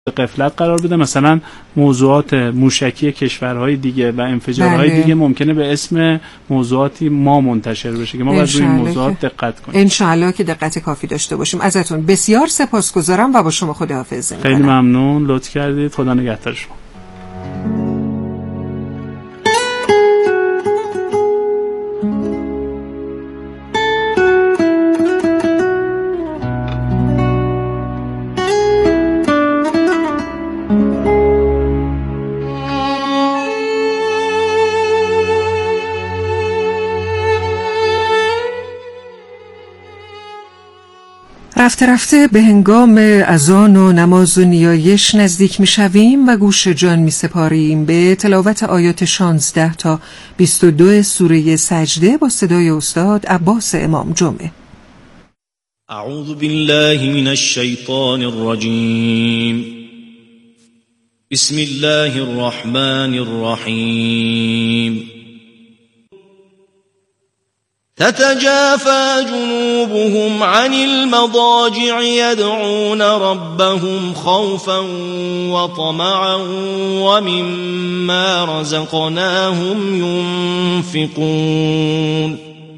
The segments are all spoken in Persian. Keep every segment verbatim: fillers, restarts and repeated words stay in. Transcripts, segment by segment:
غفلت قرار بده. مثلا موضوعات موشکی کشورهای دیگه و انفجارهای بله. دیگه ممکنه به اسم موضوعاتی ما منتشر بشه که ما باید روی این موضوعات دقت کنیم. انشالله که دقت کافی داشته باشیم. ازتون بسیار سپاسگزارم و با شما خداحافظی می‌کنم. خیلی ممنون، لطف کردید. خدا نگهدار شما. رفته رفته به هنگام اذان و نماز و نیایش نزدیک می شویم و گوش جان می سپاریم به تلاوت آیات شانزده تا بیست و دو سوره سجده با صدای استاد عباس امام جمعه. اعوذ بالله من الشیطان الرجیم. بسم الله الرحمن الرحیم. تتجافى جنوبهم عن المضاجع يدعون ربهم خوفا وطمعا ومما رزقناهم ينفقون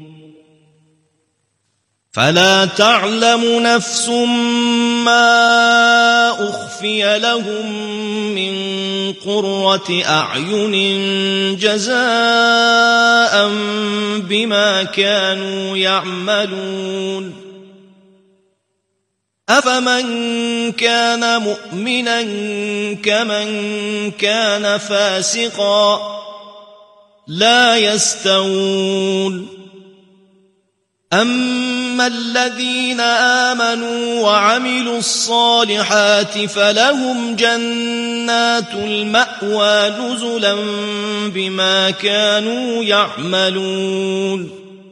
فلا تعلم نفس ما أخفي لهم من قرة أعين جزاء بما كانوا يعملون أفمن كان مؤمنا كمن كان فاسقا لا يستوون أما الذين آمنوا وعملوا الصالحات فلهم جنات المأوى نزلا بما كانوا يعملون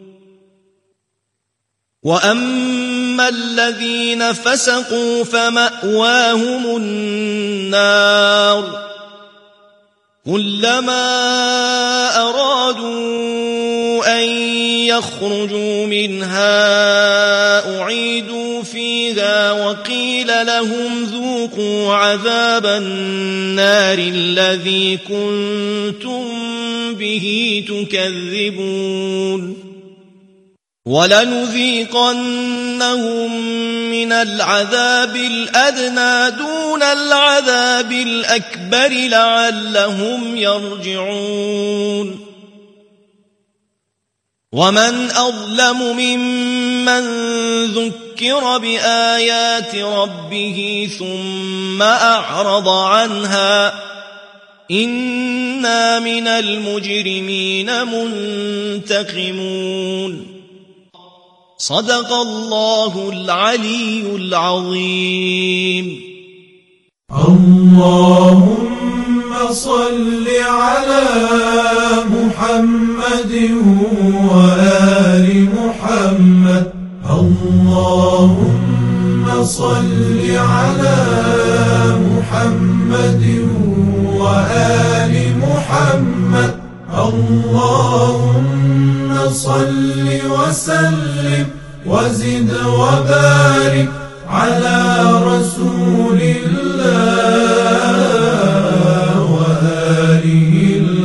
وأما الذين فسقوا فمأواهم النار كلما أرادوا أن يخرجوا منها أعيدوا فيها وقيل لهم ذوقوا عذاب النار الذي كنتم به تكذبون ولنذيقنهم من العذاب الأدنى دون العذاب الأكبر لعلهم يرجعون ومن أظلم ممن ذكر بآيات ربه ثم أعرض عنها إنا من المجرمين منتقمون صدق الله العلي العظيم. اللهم صل على محمد وآل محمد. اللهم صل على محمد وآل محمد. اللهم صل وسلم وزد وبارك على رسول الله وآله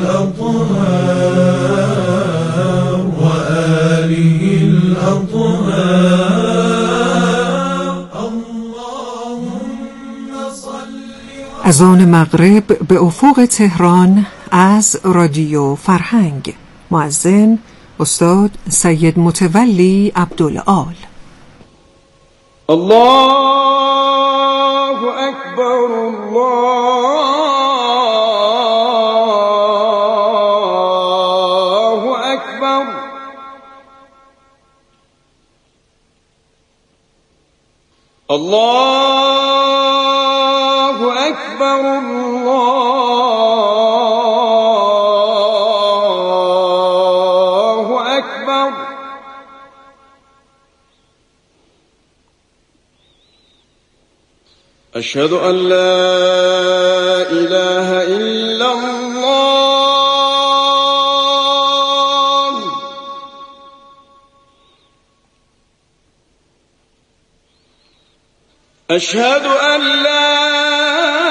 الأطهار وآله الأطهار. اللهم صل. اذان مغرب به افق تهران از رادیو فرهنگ. مؤذن استاد سید متولی عبدالعال. الله أكبر الله أكبر. الله أكبر الله أكبر. أشهد أن لا إله إلا الله. أشهد أن لا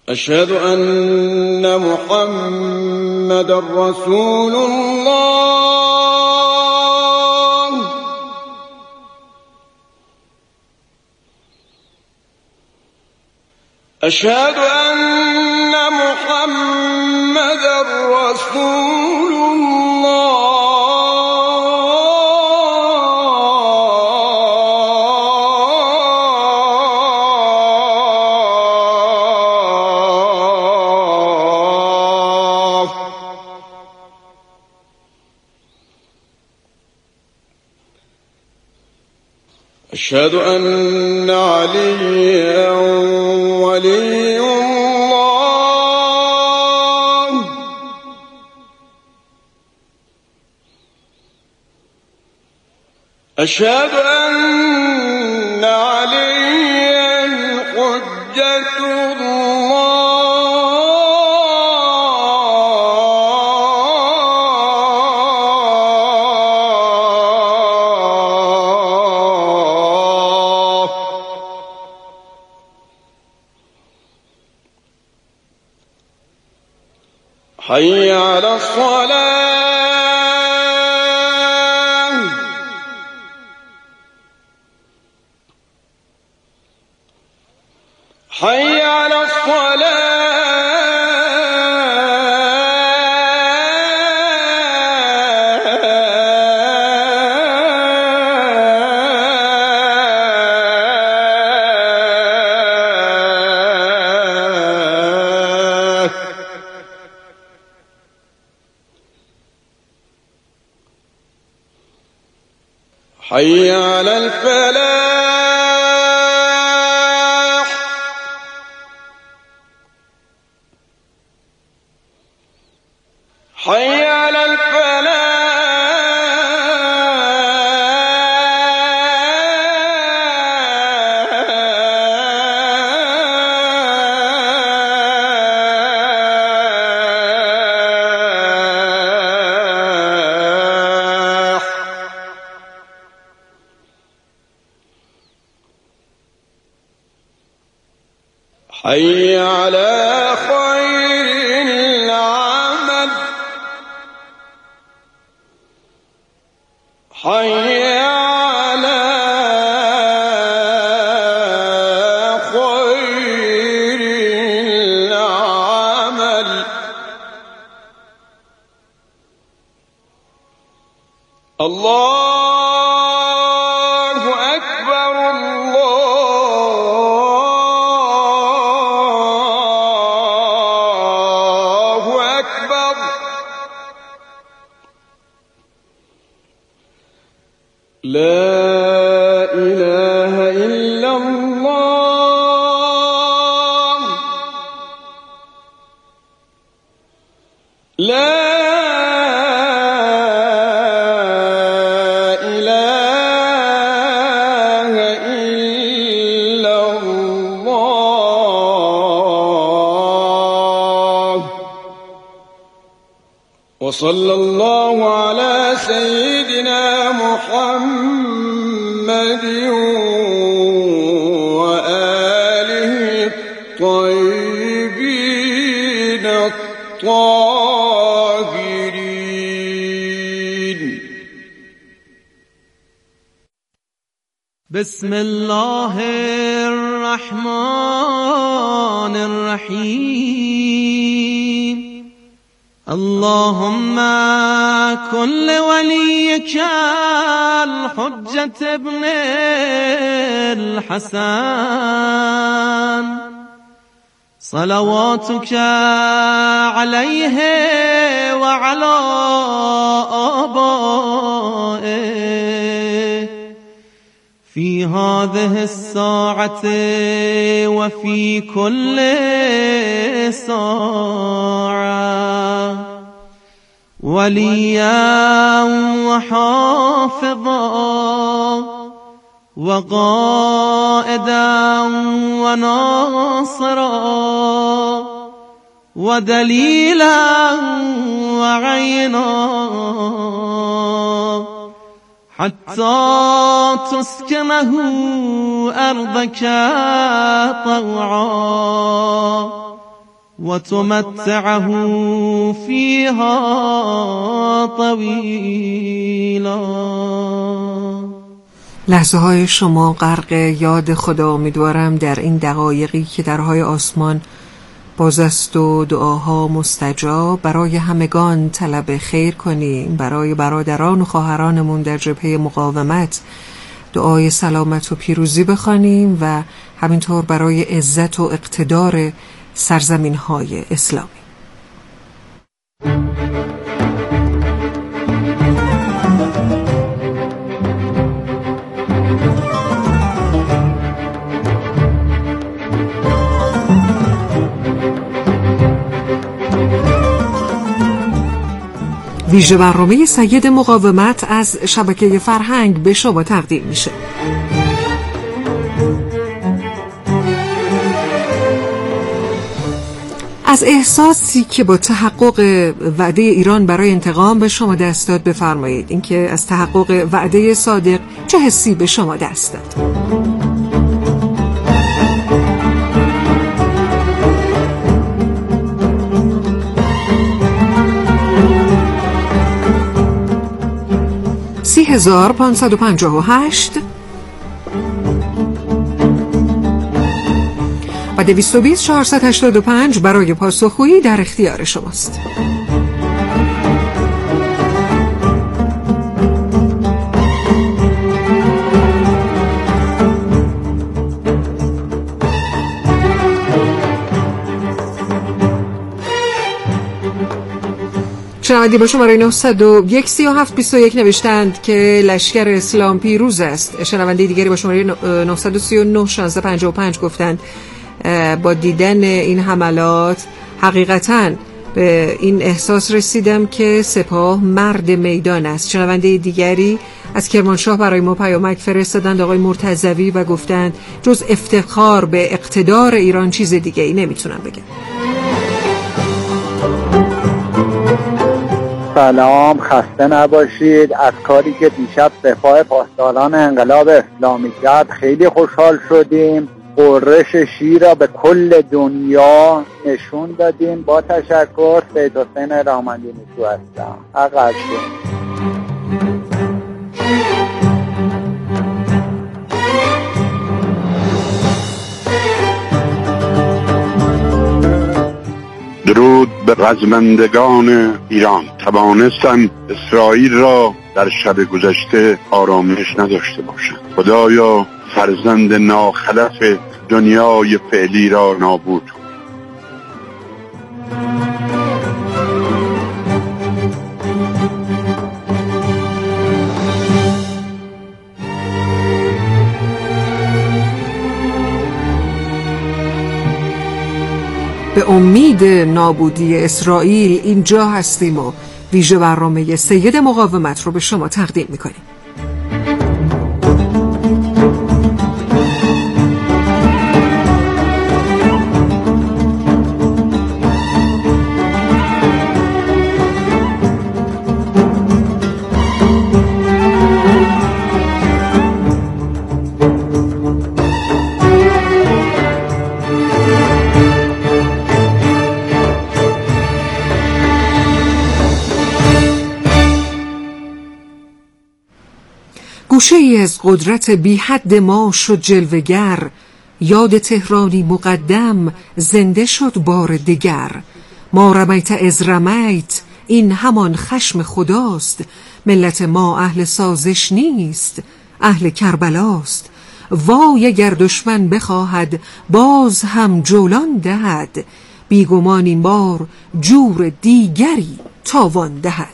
أشهد أن محمد رسول الله. أشهد أن محمد رسول الله. أشهد أن عليا ولي الله. أشهد أن عليا حجة الله. حي على الصلاة. حي على الصلاة. حي على الفلاح. حي على الفلاح. حي على خير العمل. حي على خير العمل. الله أكبر. الله أكبر. لا إله إلا الله. لا إله إلا الله. وصلى الله على سيدنا محمد وآله الطيبين الطاهرين. بسم الله الرحمن الرحيم. اللهم كن لوليك الحجة ابن الحسن صلواتك عليه وعلى آبائه في هذه الساعة وفي كل ساعة وليا وحافظا وقائدا وناصرا ودليلا وعينا حتى تسكنه أرضك طوعا وتمتعه فيها طويلا. لحظه های شما غرق یاد خدا امیدوارم در این دقایقی که درهای آسمان باز است و دعاها مستجاب. برای همگان طلب خیر کنیم، برای برادران و خواهرانمون در جبهه مقاومت دعای سلامت و پیروزی بخوانیم و همینطور برای عزت و اقتدار سرزمین های اسلامی. ویژه برنامه سید مقاومت از شبکه فرهنگ به شما تقدیم میشه. از احساسی که با تحقق وعده ایران برای انتقام به شما دست داد بفرمایید. اینکه از تحقق وعده صادق چه حسی به شما دست داد؟ سی هزار پانصد و پنجاه و هشت و دویست و بیست چهارصد و هشتاد و پنج برای پاسخگویی در اختیار شماست. شنوندی با شماره نهصد و یک سی و هفت بیست و یک نوشتند که لشکر اسلام پیروز است. شنونده دیگری با شماره نهصد و سی و نه شانزده پنجاه و پنج گفتند با دیدن این حملات حقیقتاً به این احساس رسیدم که سپاه مرد میدان است. شنونده دیگری از کرمانشاه برای ما پیامک فرستادند، آقای مرتضوی، و گفتند جز افتخار به اقتدار ایران چیز دیگه ای نمیتونم بگم. سلام، خسته نباشید. از کاری که دیشب سپاه پاسداران انقلاب اسلامی کرد خیلی خوشحال شدیم. قررش شیر را به کل دنیا نشون دادیم. با تشکر. سید حسین رحمانی نیسو هستم. عقب درود به رزمندگان ایران. توانستند اسرائیل را در شب گذشته آرامش نداشته باشند. خدایا فرزند ناخلف دنیای فعلی را نابود کن. به امید نابودی اسرائیل اینجا هستیم و ویژه برنامه سید مقاومت رو به شما تقدیم میکنیم. گوشه ای از قدرت بی حد ما شد جلوگر، یاد تهرانی مقدم زنده شد بار دگر. ما رمیت از رمیت، این همان خشم خداست. ملت ما اهل سازش نیست، اهل کربلاست. وای اگر دشمن بخواهد باز هم جولان دهد، بیگمان این بار جور دیگری تاوان دهد.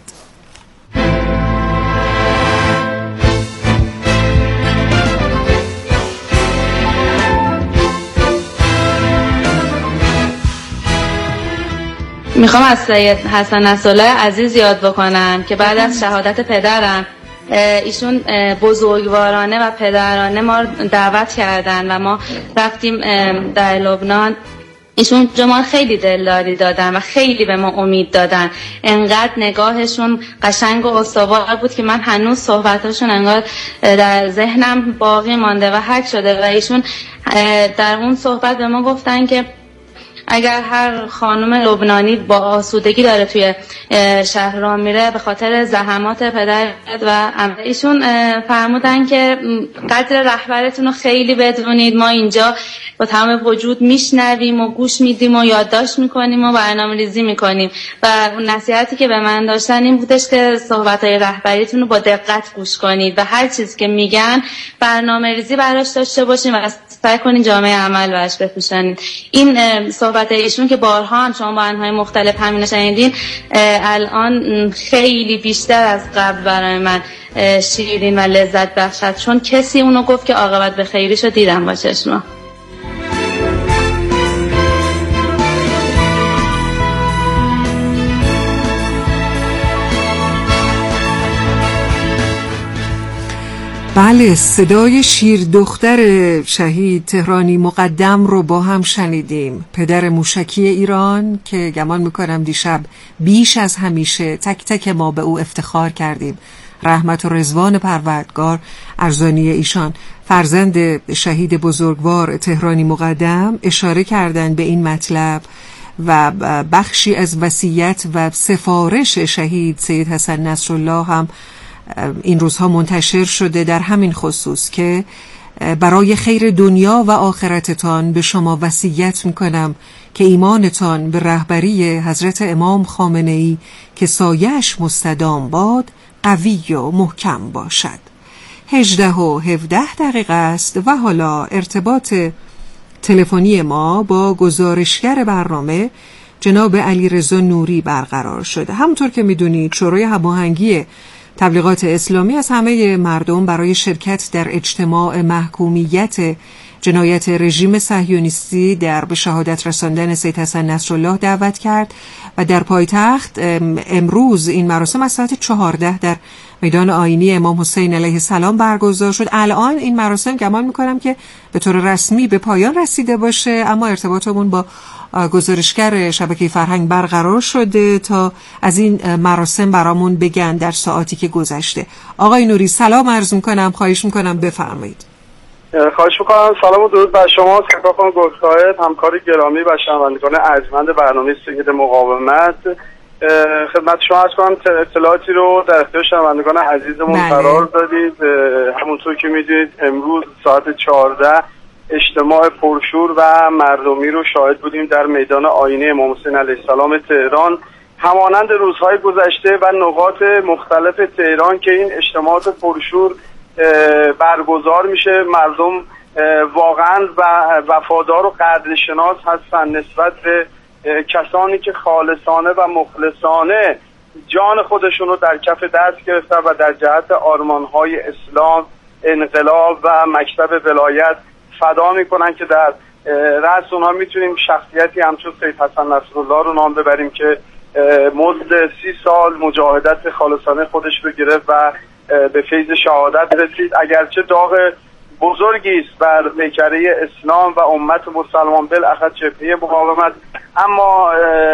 میخوام از سید حسن نصرالله عزیز یاد بکنم که بعد از شهادت پدرم ایشون بزرگوارانه و پدرانه ما دعوت کردن و ما رفتیم در لبنان. ایشون جمال خیلی دلداری دادن و خیلی به ما امید دادن. انقدر نگاهشون قشنگ و استوار بود که من هنوز صحبتاشون انگار در ذهنم باقی مانده و حک شده و ایشون در اون صحبت به ما گفتن که اگر هر خانم لبنانی با آسودگی داره توی شهر راه میره به خاطر زحمات پدر و عمه. ایشون فرمودن که قدر رهبرتون رو خیلی بدونید، ما اینجا با تمام وجود میشنویم و گوش میدیم و یادداشت میکنیم و برنامه‌ریزی میکنیم و اون نصیحتی که به من داشتن این بودش که صحبت‌های رهبریتون رو با دقت گوش کنید و هر چیزی که میگن برنامه‌ریزی براش داشته باشین و سعی کنین جامعه عمل براش بپوشونید. این صحبت ایشون که بارها هم شما با انواع مختلف همین شنیدین الان خیلی بیشتر از قبل برای من شیرین و لذت بخشد، چون کسی اونو گفت که عاقبت به خیریشو دیدم با چشما. بله، صدای شیر دختر شهید تهرانی مقدم رو با هم شنیدیم. پدر موشکی ایران که گمان میکنم دیشب بیش از همیشه تک تک ما به او افتخار کردیم. رحمت و رضوان پروردگار ارزانی ایشان. فرزند شهید بزرگوار تهرانی مقدم اشاره کردن به این مطلب و بخشی از وصیت و سفارش شهید سید حسن نصرالله هم این روزها منتشر شده در همین خصوص که برای خیر دنیا و آخرتتان به شما وصیت میکنم که ایمانتان به رهبری حضرت امام خامنه‌ای که سایه‌اش مستدام باد قوی و محکم باشد. هجده و هفده دقیقه است و حالا ارتباط تلفنی ما با گزارشگر برنامه جناب علیرضا نوری برقرار شده. همونطور که میدونید شورای هماهنگی تبلیغات اسلامی از همه مردم برای شرکت در اجتماع محکومیت جنایت رژیم صهیونیستی در به شهادت رساندن سید حسن نصرالله دعوت کرد و در پایتخت امروز این مراسم از ساعت چهارده در میدان آیینی امام حسین علیه السلام برگزار شد. الان این مراسم گمان میکنم که به طور رسمی به پایان رسیده باشه، اما ارتباطمون با گزارشگر شبکه فرهنگ برقرار شده تا از این مراسم برامون بگن در ساعتی که گذشته. آقای نوری سلام عرض میکنم، خواهش میکنم بفرمایید. خواهش میکنم. سلام و درود بر شما سرکار گل‌صاحب، همکار گرامی و شنوندگان ارجمند برنامه سید مقاومت. خدمت شما عرض کنم اطلاعاتی رو در اختیار شنوندگان عزیزمون قرار دادید. همونطور که میدونید امروز ساعت چهارده اجتماع پرشور و مردمی رو شاهد بودیم در میدان آیینه امام حسین علیه السلام تهران. همانند روزهای گذشته و نقاط مختلف تهران که این اجتماعات پرشور برگزار میشه، مردم واقعا وفادار و قدرشناس هستن نسبت به کسانی که خالصانه و مخلصانه جان خودشون رو در کف دست گرفتن و در جهت آرمانهای اسلام، انقلاب و مکتب ولایت فدا میکنن که در رأس اونها میتونیم شخصیتی همچون سید حسن نصرالله رو نام ببریم که مزد سی سال مجاهدت خالصانه خودش رو گرفت و به فیض شهادت رسید. اگرچه داغ بزرگی است بر پیکره اسلام و امت مسلمان بالاخص جبهه مقاومت، اما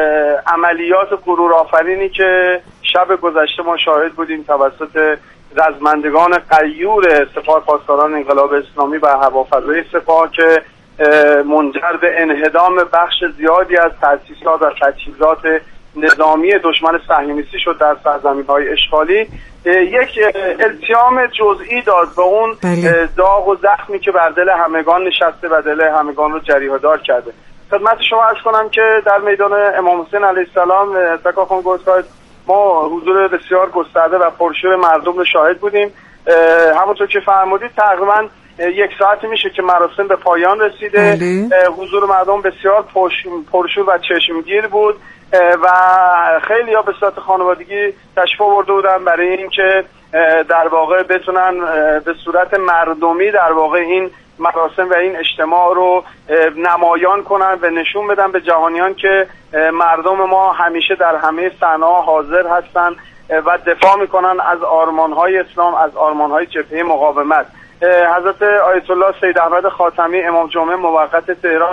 عملیات غرور آفرینی که شب گذشته ما شاهد بودیم توسط رزمندگان غیور سپاه پاسداران انقلاب اسلامی و هوافضای سپاه که منجر به انهدام بخش زیادی از تأسیسات و تجهیزات نظامی دشمن صهیونیستی شد در سرزمین‌های اشغالی، یک التیام جزئی داد به اون داغ و زخمی که بر دل همگان نشسته و دل همگان رو جریحه‌دار کرده. خدمت شما عرض کنم که در میدان امام حسین علیه السلام سکاخان گفتاد ما حضور بسیار گسترده و پرشور مردم رو شاهد بودیم. همونطور که فرمودید تقریبا یک ساعتی میشه که مراسم به پایان رسیده. حضور مردم بسیار پرشور و چشمگیر بود و خیلی ها به صورت خانوادگی تشریف آورده بودن برای اینکه در واقع بتونن به صورت مردمی در واقع این مراسم و این اجتماع رو نمایان کنن و نشون بدن به جهانیان که مردم ما همیشه در همه صحنه‌ها حاضر هستن و دفاع میکنن از آرمان‌های اسلام، از آرمان‌های جبهه مقاومت. حضرت آیت الله سید احمد خاتمی امام جمعه موقت تهران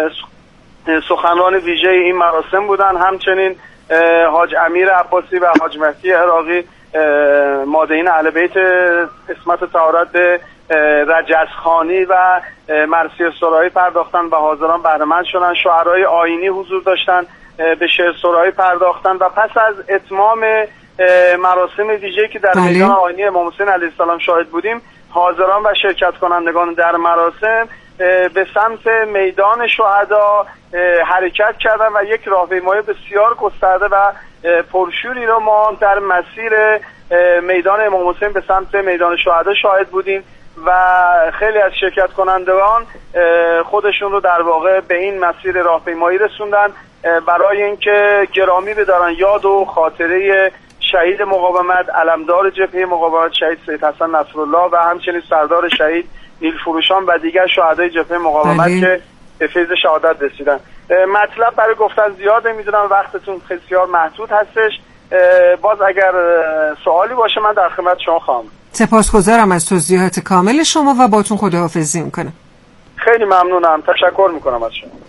سخنران ویژه این مراسم بودن، همچنین حاج امیر عباسی و حاج مهدی عراقی مادعین اهل بیت اسمت طهارت به رجزخوانی و مرثیه سرایی پرداختن و حاضران بهره‌مند شدن. شعرهای آیینی حضور داشتن، به شعر سرایی پرداختن و پس از اتمام مراسم ویژه‌ای که در بله. میدان آیینی امام حسین علیه السلام شاهد بودیم، حاضران و شرکت کنندگان در مراسم به سمت میدان شهدا حرکت کردن و یک راهپیمایی بسیار گسترده و پرشوری رو ما در مسیر میدان امام حسین به سمت میدان شهدا شاهد بودیم و خیلی از شرکت کنندگان خودشون رو در واقع به این مسیر راهپیمایی رسوندن برای اینکه گرامی بدارن یاد و خاطره شهید مقاومت، علمدار جبهه مقاومت شهید سید حسن نصرالله و همچنین سردار شهید نیلفروشان و دیگر شهدای جبهه مقاومت بله. که به فیض شهادت رسیدن. مطلب برای گفتن زیاده، میدونم وقتتون بسیار محدود هستش. باز اگر سوالی باشه من در خدمت شما خواهم. سپاسگزارم از توضیحات کامل شما و باتون خداحافظی میکنم. خیلی ممنونم، تشکر میکنم از شما.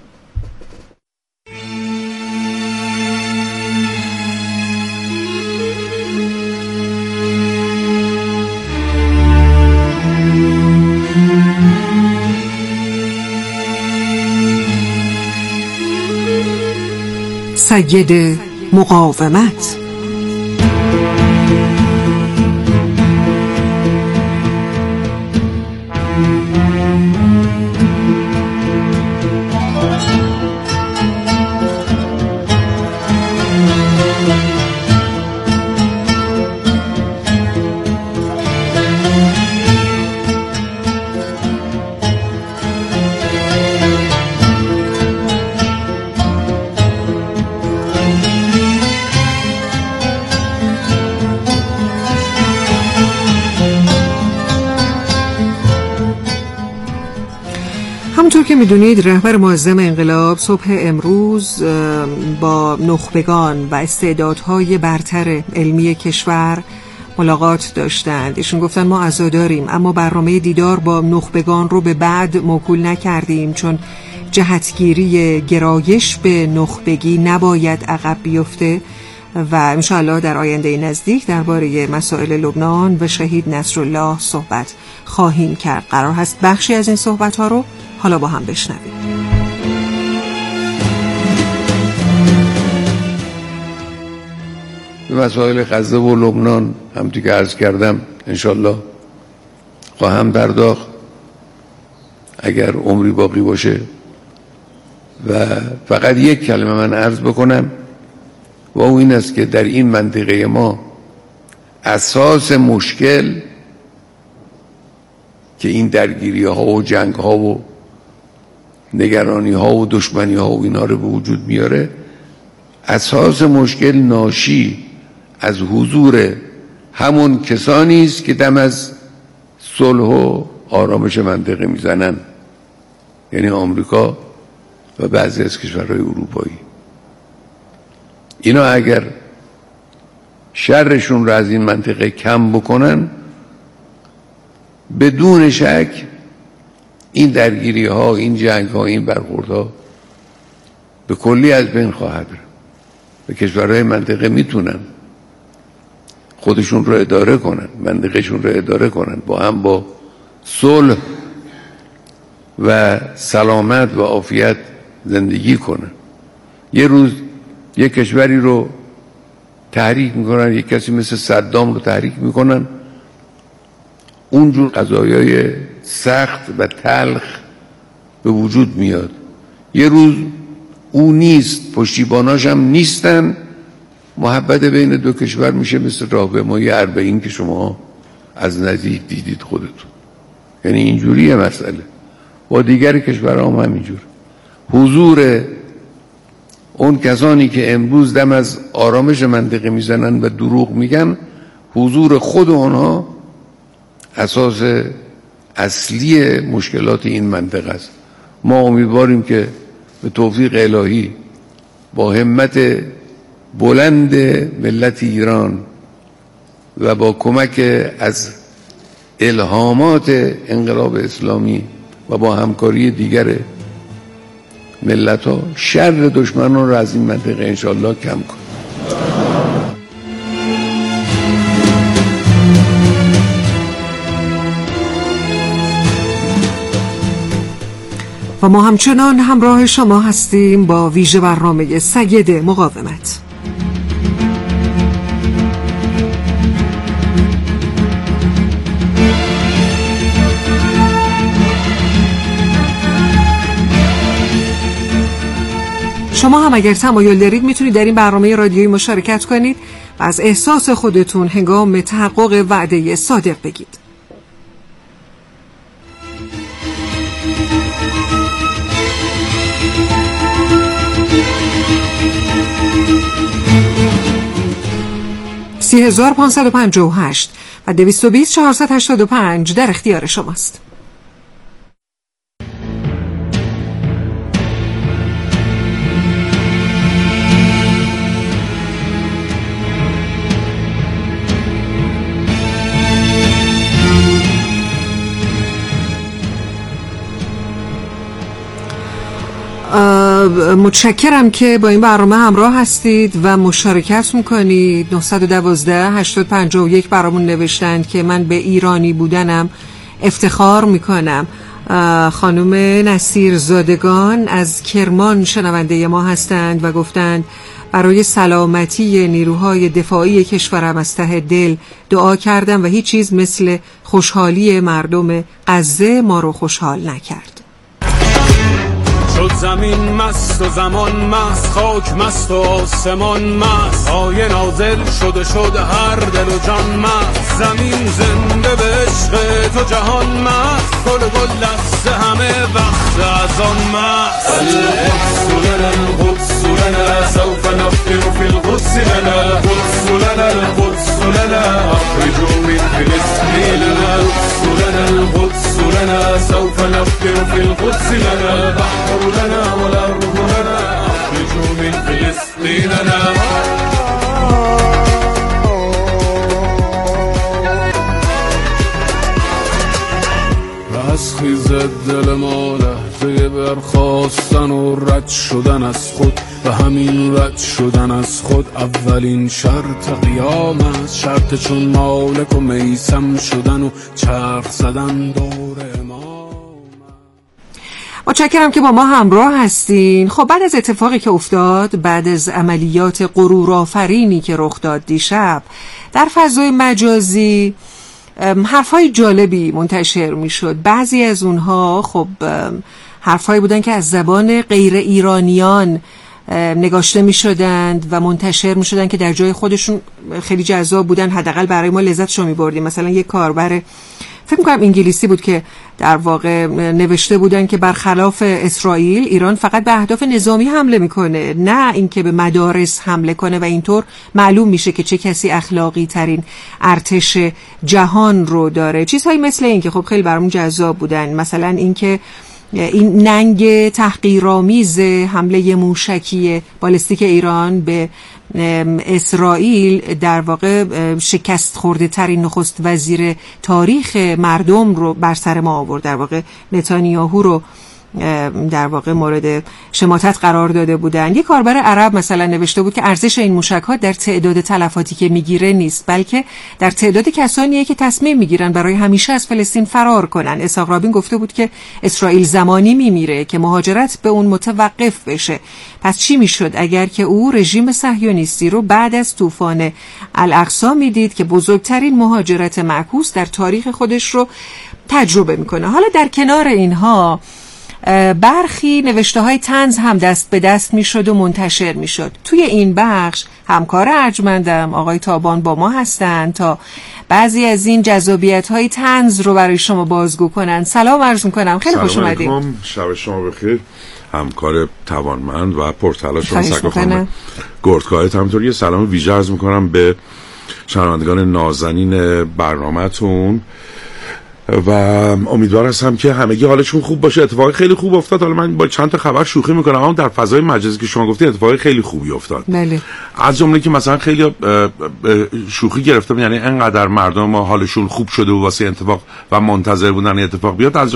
سید مقاومت. همونطور که میدونید رهبر معظم انقلاب صبح امروز با نخبگان و استعدادهای برتر علمی کشور ملاقات داشتند. ایشون گفتن ما عزاداریم اما برنامه دیدار با نخبگان رو به بعد موکول نکردیم چون جهتگیری گرایش به نخبگی نباید عقب بیفته و انشاءالله در آینده نزدیک درباره مسائل لبنان و شهید نصرالله صحبت خواهیم کرد. قرار هست بخشی از این صحبت ها رو حالا با هم بشنویم. به مسائل غزه و لبنان همونطور که عرض کردم انشالله خواهم پرداخت اگر عمری باقی باشه و فقط یک کلمه من عرض بکنم و اون این است که در این منطقه ما اساس مشکل که این درگیری ها و جنگ ها و نگرانی ها و دشمنی ها و اینا رو به وجود میاره، اساس مشکل ناشی از حضور همون کسانی است که دم از صلح و آرامش منطقه میزنن، یعنی آمریکا و بعضی از کشورهای اروپایی. اینا اگر شرشون رو از این منطقه کم بکنن بدون شک این درگیری ها، این جنگ ها، این برخورد ها به کلی از بین خواهد رفت و کشورهای منطقه میتونن خودشون رو اداره کنن، منطقهشون رو اداره کنن، با هم با صلح و سلامت و عافیت زندگی کنن. یه روز یه کشوری رو تحریک میکنن، یک کسی مثل صدام رو تحریک میکنن، اونجور قضایای سخت و تلخ به وجود میاد. یه روز او نیست، پشتیباناش هم نیستن، محبت بین دو کشور میشه مثل راهپیمایی اربعین که شما از نزدیک دیدید خودتون. یعنی اینجوریه مسئله. با دیگر کشورها هم همینجور. حضور اون کسانی که امروز دم از آرامش منطقه میزنن و دروغ میگن، حضور خود اونها اساس اصلی مشکلات این منطقه است. ما امیدواریم که به توفیق الهی با همت بلند ملت ایران و با کمک از الهامات انقلاب اسلامی و با همکاری دیگر ملت ها شر دشمنان را از این منطقه انشاءالله کم کنیم. و ما همچنان همراه شما هستیم با ویژه برنامه سید مقاومت. شما هم اگر تمایل دارید میتونید در این برنامه رادیویی مشارکت کنید و از احساس خودتون هنگام تحقق وعده صادق بگید. سی هزار پانصد و پنجاه و هشت و دویست و بیست چهارصد و هشتاد و پنج در اختیار شماست. متشکرم که با این برنامه همراه هستید و مشارکت میکنید. نه یک دو هشتاد پنجاه و یک برامون نوشتند که من به ایرانی بودنم افتخار میکنم. خانم نصیر زادگان از کرمان شنونده ما هستند و گفتند برای سلامتی نیروهای دفاعی کشورم از ته دل دعا کردم و هیچ چیز مثل خوشحالی مردم غزه ما رو خوشحال نکرد. شد زمین مست و زمان مست، خاک مست و آسمان مست، آیه نازل شده شد هر دل و جان مست. زمین زنده به عشق تو، جهان مست، گل گل لسته همه وقت از آن مست. القدس لنا القدس لنا سوف نفطر في القدس لنا القدس لنا القدس لنا اخرجوا من فلسطین لنا القدس لنا القدس لنا سوف نفطر في القدس لنا البحر لنا والأرض لنا اخرجوا من فلسطین لنا. از خیزد دل ما لحظه برخواستن و رد شدن از خود و همین رد شدن از خود اولین شرط قیام است. شرط چون مالک و میسم شدن و چرخ زدن دور ما. متشکرم که با ما همراه هستین. خب بعد از اتفاقی که افتاد، بعد از عملیات غرورآفرینی که رخ داد دیشب در فضای مجازی، حرفای جالبی منتشر می شد. بعضی از اونها خب حرفایی بودن که از زبان غیر ایرانیان نگاشته می شدند و منتشر می شدند که در جای خودشون خیلی جذاب بودن، حداقل برای ما لذتشو می بردیم. مثلا یک کاربر فکر می‌کنم انگلیسی بود که در واقع نوشته بودن که برخلاف اسرائیل، ایران فقط به اهداف نظامی حمله میکنه، نه اینکه به مدارس حمله کنه، و اینطور معلوم میشه که چه کسی اخلاقی ترین ارتش جهان رو داره. چیزهایی مثل این که خب خیلی برامون جذاب بودن. مثلا اینکه این ننگ تحقیرآمیز حمله موشکی بالستیک ایران به اسرائیل در واقع شکست خورده ترین نخست وزیر تاریخ مردم رو بر سر ما آورد. در واقع نتانیاهو رو در واقع مورد شماتت قرار داده بودن. یک کاربر عرب مثلا نوشته بود که ارزش این موشک‌ها در تعداد تلفاتی که میگیره نیست، بلکه در تعداد کسانیه که تصمیم میگیرن برای همیشه از فلسطین فرار کنن. اسحاق رابین گفته بود که اسرائیل زمانی میمیره که مهاجرت به اون متوقف بشه. پس چی میشد اگر که او رژیم صهیونیستی رو بعد از طوفان الاقصی میدید که بزرگترین مهاجرت معکوس در تاریخ خودش رو تجربه میکنه؟ حالا در کنار اینها برخی نوشته های طنز هم دست به دست می شد و منتشر می شد. توی این بخش همکار ارجمندم آقای تابان با ما هستند تا بعضی از این جذابیت های طنز رو برای شما بازگو کنن. سلام عرض میکنم، خیلی خوش اومدید. سلام علیکم، شب شما بخیر. همکار توانمند و پرتلاش شما سکا خانم گردکایت، همینطور یه سلام ویژه عرض میکنم به شنوندگان نازنین برنامه‌تون و امیدوار هستم که همگی حالشون خوب باشه. اتفاقی خیلی خوب افتاد. حالا من با چند تا خبر شوخی میکنم، اما در فضای مجازی که شما گفتید اتفاقی خیلی خوبی افتاد. بله. از جمله که مثلا خیلی شوخی گرفتم، یعنی انقدر مردم ما حالشون خوب شده و واسه اتفاق و منتظر بودن اتفاق بیاد. از